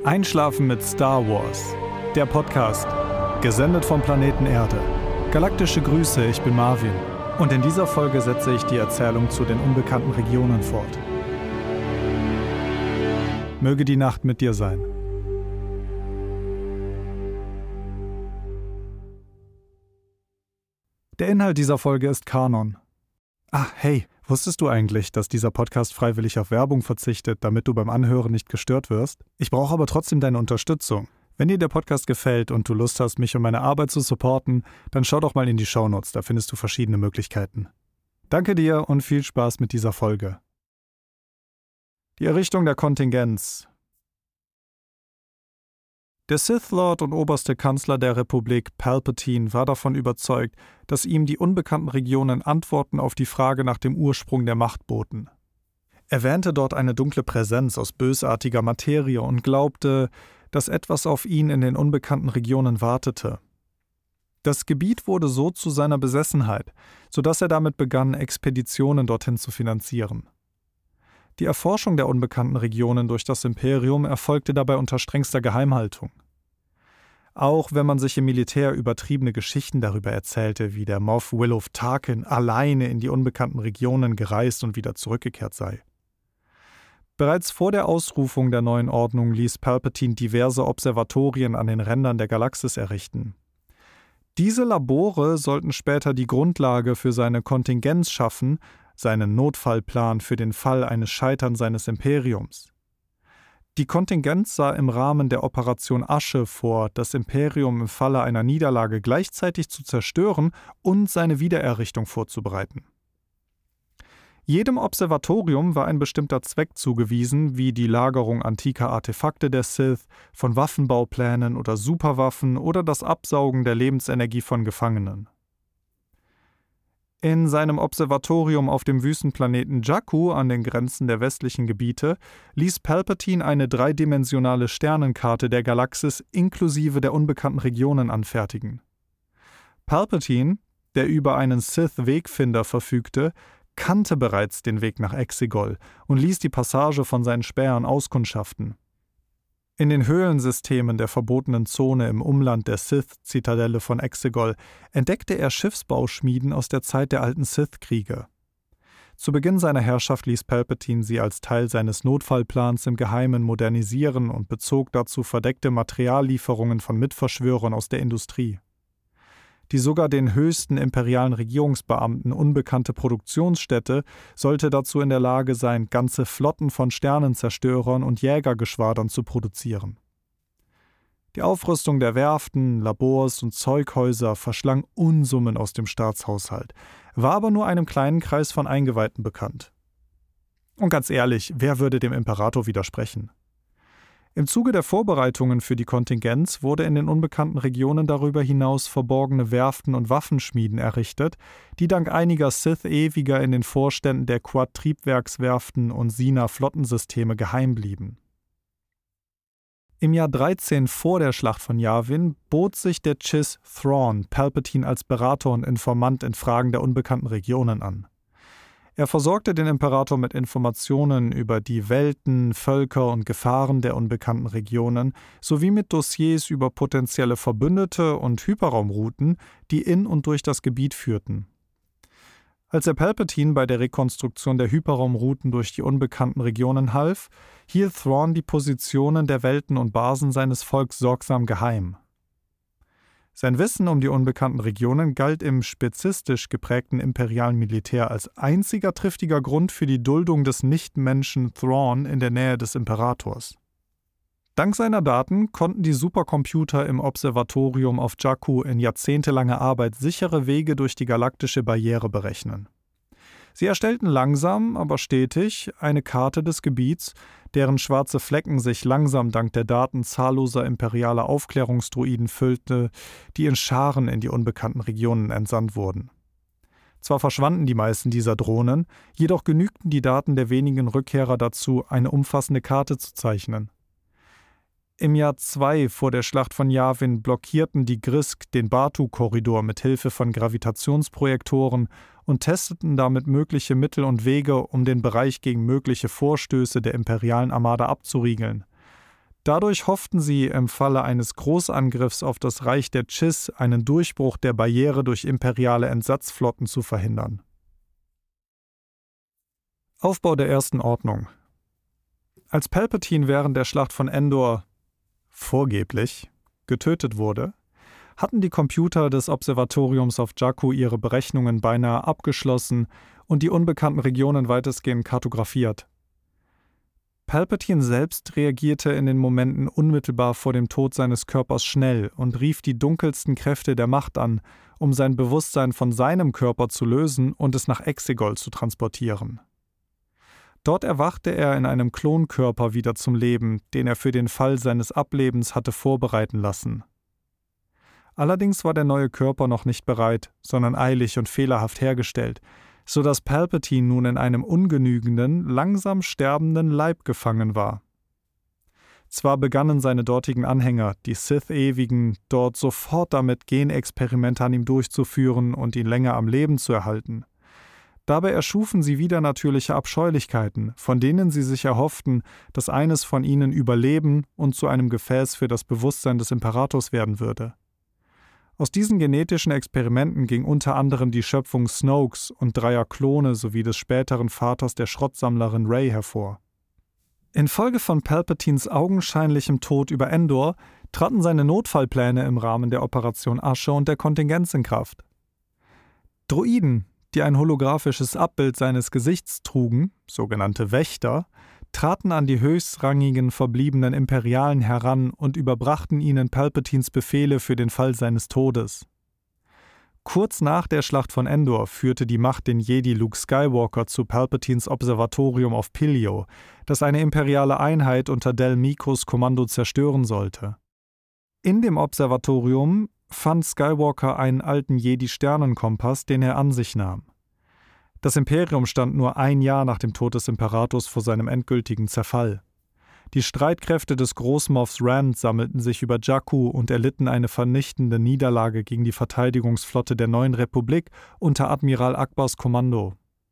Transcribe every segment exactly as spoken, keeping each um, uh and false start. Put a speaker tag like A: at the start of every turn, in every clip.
A: Einschlafen mit Star Wars, der Podcast, gesendet vom Planeten Erde. Galaktische Grüße, ich bin Marvin und in dieser Folge setze ich die Erzählung zu den unbekannten Regionen fort. Möge die Nacht mit dir sein. Der Inhalt dieser Folge ist Kanon. Ah, hey, wusstest du eigentlich, dass dieser Podcast freiwillig auf Werbung verzichtet, damit du beim Anhören nicht gestört wirst? Ich brauche aber trotzdem deine Unterstützung. Wenn dir der Podcast gefällt und du Lust hast, mich und meine Arbeit zu supporten, dann schau doch mal in die Shownotes, da findest du verschiedene Möglichkeiten. Danke dir und viel Spaß mit dieser Folge. Die Errichtung der Kontingenz. Der Sith Lord und oberste Kanzler der Republik, Palpatine, war davon überzeugt, dass ihm die unbekannten Regionen Antworten auf die Frage nach dem Ursprung der Macht boten. Er wähnte dort eine dunkle Präsenz aus bösartiger Materie und glaubte, dass etwas auf ihn in den unbekannten Regionen wartete. Das Gebiet wurde so zu seiner Besessenheit, sodass er damit begann, Expeditionen dorthin zu finanzieren. Die Erforschung der unbekannten Regionen durch das Imperium erfolgte dabei unter strengster Geheimhaltung. Auch wenn man sich im Militär übertriebene Geschichten darüber erzählte, wie der Moff Willow Tarkin alleine in die unbekannten Regionen gereist und wieder zurückgekehrt sei. Bereits vor der Ausrufung der neuen Ordnung ließ Palpatine diverse Observatorien an den Rändern der Galaxis errichten. Diese Labore sollten später die Grundlage für seine Kontingenz schaffen, seinen Notfallplan für den Fall eines Scheiterns seines Imperiums. Die Kontingenz sah im Rahmen der Operation Asche vor, das Imperium im Falle einer Niederlage gleichzeitig zu zerstören und seine Wiedererrichtung vorzubereiten. Jedem Observatorium war ein bestimmter Zweck zugewiesen, wie die Lagerung antiker Artefakte der Sith, von Waffenbauplänen oder Superwaffen oder das Absaugen der Lebensenergie von Gefangenen. In seinem Observatorium auf dem Wüstenplaneten Jakku an den Grenzen der westlichen Gebiete ließ Palpatine eine dreidimensionale Sternenkarte der Galaxis inklusive der unbekannten Regionen anfertigen. Palpatine, der über einen Sith-Wegfinder verfügte, kannte bereits den Weg nach Exegol und ließ die Passage von seinen Spähern auskundschaften. In den Höhlensystemen der verbotenen Zone im Umland der Sith-Zitadelle von Exegol entdeckte er Schiffsbauschmieden aus der Zeit der alten Sith-Kriege. Zu Beginn seiner Herrschaft ließ Palpatine sie als Teil seines Notfallplans im Geheimen modernisieren und bezog dazu verdeckte Materiallieferungen von Mitverschwörern aus der Industrie. Die sogar den höchsten imperialen Regierungsbeamten unbekannte Produktionsstätte sollte dazu in der Lage sein, ganze Flotten von Sternenzerstörern und Jägergeschwadern zu produzieren. Die Aufrüstung der Werften, Labors und Zeughäuser verschlang Unsummen aus dem Staatshaushalt, war aber nur einem kleinen Kreis von Eingeweihten bekannt. Und ganz ehrlich, wer würde dem Imperator widersprechen? Im Zuge der Vorbereitungen für die Kontingenz wurde in den unbekannten Regionen darüber hinaus verborgene Werften und Waffenschmieden errichtet, die dank einiger Sith-Ewiger in den Vorständen der Quad-Triebwerkswerften und Sina-Flottensysteme geheim blieben. Im Jahr dreizehn vor der Schlacht von Yavin bot sich der Chiss Thrawn Palpatine als Berater und Informant in Fragen der unbekannten Regionen an. Er versorgte den Imperator mit Informationen über die Welten, Völker und Gefahren der unbekannten Regionen sowie mit Dossiers über potenzielle Verbündete und Hyperraumrouten, die in und durch das Gebiet führten. Als er Palpatine bei der Rekonstruktion der Hyperraumrouten durch die unbekannten Regionen half, hielt Thrawn die Positionen der Welten und Basen seines Volks sorgsam geheim. Sein Wissen um die unbekannten Regionen galt im spezistisch geprägten imperialen Militär als einziger triftiger Grund für die Duldung des Nichtmenschen Thrawn in der Nähe des Imperators. Dank seiner Daten konnten die Supercomputer im Observatorium auf Jakku in jahrzehntelanger Arbeit sichere Wege durch die galaktische Barriere berechnen. Sie erstellten langsam, aber stetig eine Karte des Gebiets, deren schwarze Flecken sich langsam dank der Daten zahlloser imperialer Aufklärungsdruiden füllte, die in Scharen in die unbekannten Regionen entsandt wurden. Zwar verschwanden die meisten dieser Drohnen, jedoch genügten die Daten der wenigen Rückkehrer dazu, eine umfassende Karte zu zeichnen. Im Jahr zwei vor der Schlacht von Yavin blockierten die Grisk den Batuu-Korridor mit Hilfe von Gravitationsprojektoren und testeten damit mögliche Mittel und Wege, um den Bereich gegen mögliche Vorstöße der imperialen Armada abzuriegeln. Dadurch hofften sie, im Falle eines Großangriffs auf das Reich der Chiss einen Durchbruch der Barriere durch imperiale Entsatzflotten zu verhindern. Aufbau der Ersten Ordnung. Als Palpatine während der Schlacht von Endor vorgeblich getötet wurde, hatten die Computer des Observatoriums auf Jakku ihre Berechnungen beinahe abgeschlossen und die unbekannten Regionen weitestgehend kartografiert. Palpatine selbst reagierte in den Momenten unmittelbar vor dem Tod seines Körpers schnell und rief die dunkelsten Kräfte der Macht an, um sein Bewusstsein von seinem Körper zu lösen und es nach Exegol zu transportieren. Dort erwachte er in einem Klonkörper wieder zum Leben, den er für den Fall seines Ablebens hatte vorbereiten lassen. Allerdings war der neue Körper noch nicht bereit, sondern eilig und fehlerhaft hergestellt, so dass Palpatine nun in einem ungenügenden, langsam sterbenden Leib gefangen war. Zwar begannen seine dortigen Anhänger, die Sith-Ewigen, dort sofort damit, Genexperimente an ihm durchzuführen und ihn länger am Leben zu erhalten. Dabei erschufen sie widernatürliche Abscheulichkeiten, von denen sie sich erhofften, dass eines von ihnen überleben und zu einem Gefäß für das Bewusstsein des Imperators werden würde. Aus diesen genetischen Experimenten ging unter anderem die Schöpfung Snokes und dreier Klone sowie des späteren Vaters der Schrottsammlerin Rey hervor. Infolge von Palpatines augenscheinlichem Tod über Endor traten seine Notfallpläne im Rahmen der Operation Asche und der Kontingenz in Kraft. Droiden, die ein holographisches Abbild seines Gesichts trugen, sogenannte Wächter, traten an die höchstrangigen verbliebenen Imperialen heran und überbrachten ihnen Palpatines Befehle für den Fall seines Todes. Kurz nach der Schlacht von Endor führte die Macht den Jedi Luke Skywalker zu Palpatines Observatorium auf Pillio, das eine imperiale Einheit unter Del Micos Kommando zerstören sollte. In dem Observatorium fand Skywalker einen alten Jedi-Sternenkompass, den er an sich nahm. Das Imperium stand nur ein Jahr nach dem Tod des Imperators vor seinem endgültigen Zerfall. Die Streitkräfte des Großmoffs Rand sammelten sich über Jakku und erlitten eine vernichtende Niederlage gegen die Verteidigungsflotte der Neuen Republik unter Admiral Akbars Kommando.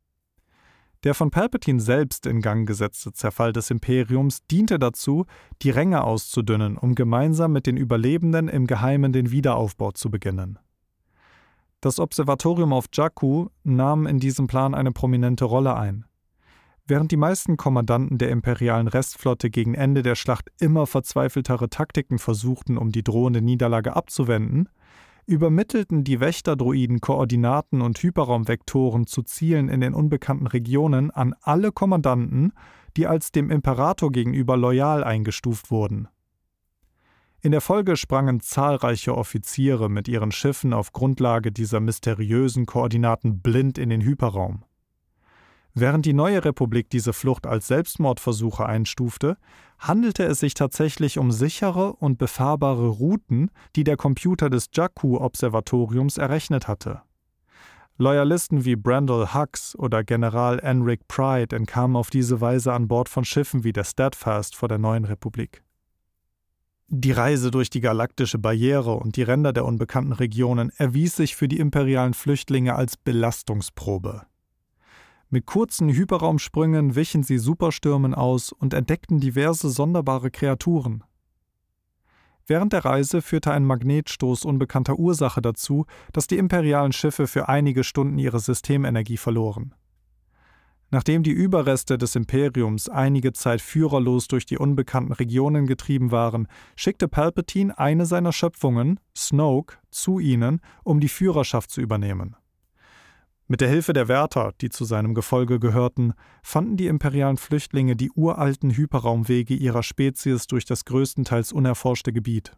A: Der von Palpatine selbst in Gang gesetzte Zerfall des Imperiums diente dazu, die Ränge auszudünnen, um gemeinsam mit den Überlebenden im Geheimen den Wiederaufbau zu beginnen. Das Observatorium auf Jakku nahm in diesem Plan eine prominente Rolle ein. Während die meisten Kommandanten der imperialen Restflotte gegen Ende der Schlacht immer verzweifeltere Taktiken versuchten, um die drohende Niederlage abzuwenden, übermittelten die Wächterdroiden Koordinaten und Hyperraumvektoren zu Zielen in den unbekannten Regionen an alle Kommandanten, die als dem Imperator gegenüber loyal eingestuft wurden. In der Folge sprangen zahlreiche Offiziere mit ihren Schiffen auf Grundlage dieser mysteriösen Koordinaten blind in den Hyperraum. Während die Neue Republik diese Flucht als Selbstmordversuche einstufte, handelte es sich tatsächlich um sichere und befahrbare Routen, die der Computer des Jakku-Observatoriums errechnet hatte. Loyalisten wie Brandel Hux oder General Enric Pride entkamen auf diese Weise an Bord von Schiffen wie der Steadfast vor der Neuen Republik. Die Reise durch die galaktische Barriere und die Ränder der unbekannten Regionen erwies sich für die imperialen Flüchtlinge als Belastungsprobe. Mit kurzen Hyperraumsprüngen wichen sie Superstürmen aus und entdeckten diverse sonderbare Kreaturen. Während der Reise führte ein Magnetstoß unbekannter Ursache dazu, dass die imperialen Schiffe für einige Stunden ihre Systemenergie verloren. Nachdem die Überreste des Imperiums einige Zeit führerlos durch die unbekannten Regionen getrieben waren, schickte Palpatine eine seiner Schöpfungen, Snoke, zu ihnen, um die Führerschaft zu übernehmen. Mit der Hilfe der Wärter, die zu seinem Gefolge gehörten, fanden die imperialen Flüchtlinge die uralten Hyperraumwege ihrer Spezies durch das größtenteils unerforschte Gebiet.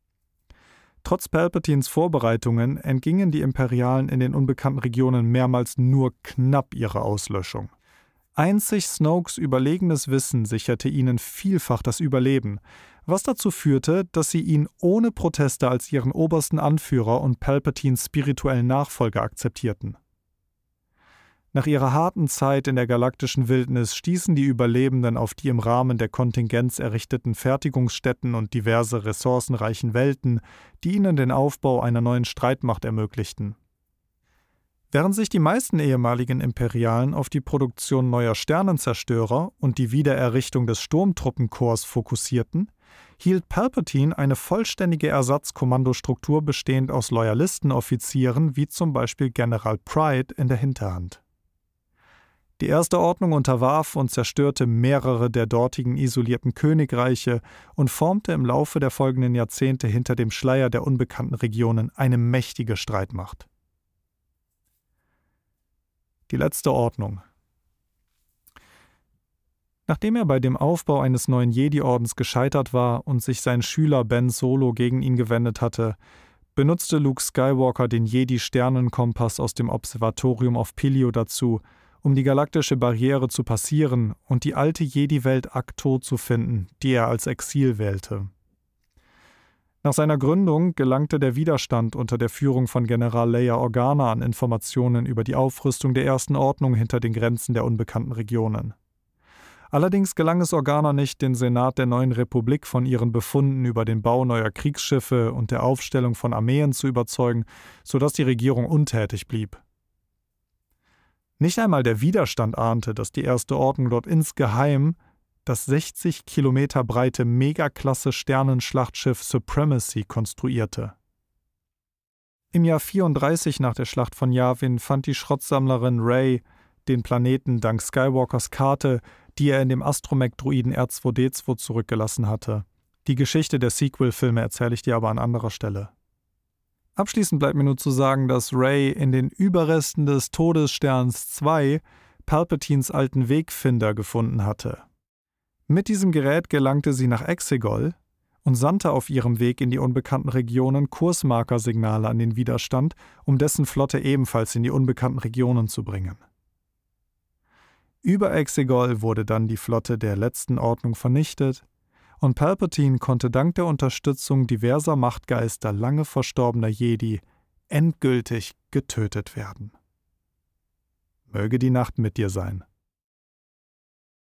A: Trotz Palpatines Vorbereitungen entgingen die Imperialen in den unbekannten Regionen mehrmals nur knapp ihrer Auslöschung. Einzig Snokes überlegenes Wissen sicherte ihnen vielfach das Überleben, was dazu führte, dass sie ihn ohne Proteste als ihren obersten Anführer und Palpatines spirituellen Nachfolger akzeptierten. Nach ihrer harten Zeit in der galaktischen Wildnis stießen die Überlebenden auf die im Rahmen der Kontingenz errichteten Fertigungsstätten und diverse ressourcenreichen Welten, die ihnen den Aufbau einer neuen Streitmacht ermöglichten. Während sich die meisten ehemaligen Imperialen auf die Produktion neuer Sternenzerstörer und die Wiedererrichtung des Sturmtruppenkorps fokussierten, hielt Palpatine eine vollständige Ersatzkommandostruktur bestehend aus Loyalistenoffizieren wie zum Beispiel General Pryde in der Hinterhand. Die Erste Ordnung unterwarf und zerstörte mehrere der dortigen isolierten Königreiche und formte im Laufe der folgenden Jahrzehnte hinter dem Schleier der unbekannten Regionen eine mächtige Streitmacht. Die letzte Ordnung. Nachdem er bei dem Aufbau eines neuen Jedi-Ordens gescheitert war und sich sein Schüler Ben Solo gegen ihn gewendet hatte, benutzte Luke Skywalker den Jedi-Sternenkompass aus dem Observatorium auf Pilio dazu, um die galaktische Barriere zu passieren und die alte Jedi-Welt Ahch-To zu finden, die er als Exil wählte. Nach seiner Gründung gelangte der Widerstand unter der Führung von General Leia Organa an Informationen über die Aufrüstung der Ersten Ordnung hinter den Grenzen der unbekannten Regionen. Allerdings gelang es Organa nicht, den Senat der neuen Republik von ihren Befunden über den Bau neuer Kriegsschiffe und der Aufstellung von Armeen zu überzeugen, sodass die Regierung untätig blieb. Nicht einmal der Widerstand ahnte, dass die Erste Ordnung dort insgeheim das sechzig Kilometer breite Megaklasse-Sternenschlachtschiff Supremacy konstruierte. Im Jahr vierunddreißig nach der Schlacht von Yavin fand die Schrottsammlerin Rey den Planeten dank Skywalkers Karte, die er in dem Astromech-Druiden R zwei D zwei zurückgelassen hatte. Die Geschichte der Sequel-Filme erzähle ich dir aber an anderer Stelle. Abschließend bleibt mir nur zu sagen, dass Rey in den Überresten des Todessterns zwei Palpatines alten Wegfinder gefunden hatte. Mit diesem Gerät gelangte sie nach Exegol und sandte auf ihrem Weg in die unbekannten Regionen Kursmarkersignale an den Widerstand, um dessen Flotte ebenfalls in die unbekannten Regionen zu bringen. Über Exegol wurde dann die Flotte der letzten Ordnung vernichtet und Palpatine konnte dank der Unterstützung diverser Machtgeister lange verstorbener Jedi endgültig getötet werden. Möge die Nacht mit dir sein.